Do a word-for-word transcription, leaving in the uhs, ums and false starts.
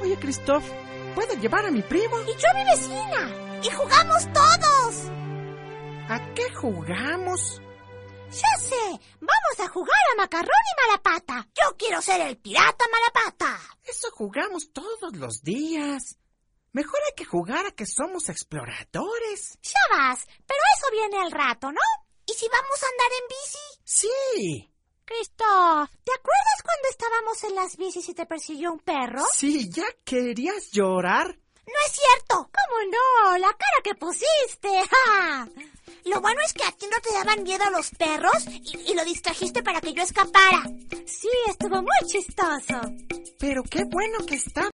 Oye, Christoph, ¿puedo llevar a mi primo? Y yo a mi vecina. Y jugamos todos. ¿A qué jugamos? Ya sé, vamos a jugar a Macarrón y Malapata. Yo quiero ser el pirata Malapata. Eso jugamos todos los días. Mejor hay que jugar a que somos exploradores. Ya vas, pero eso viene al rato, ¿no? ¿Y si vamos a andar en bici? Sí. Christoph, ¿te acuerdas cuando estábamos en las bicis y te persiguió un perro? Sí, ¿ya querías llorar? No es cierto. ¿Cómo no? La cara que pusiste. ¡Ja! Lo bueno es que a ti no te daban miedo los perros y, y lo distrajiste para que yo escapara. Sí, estuvo muy chistoso. Pero qué bueno que está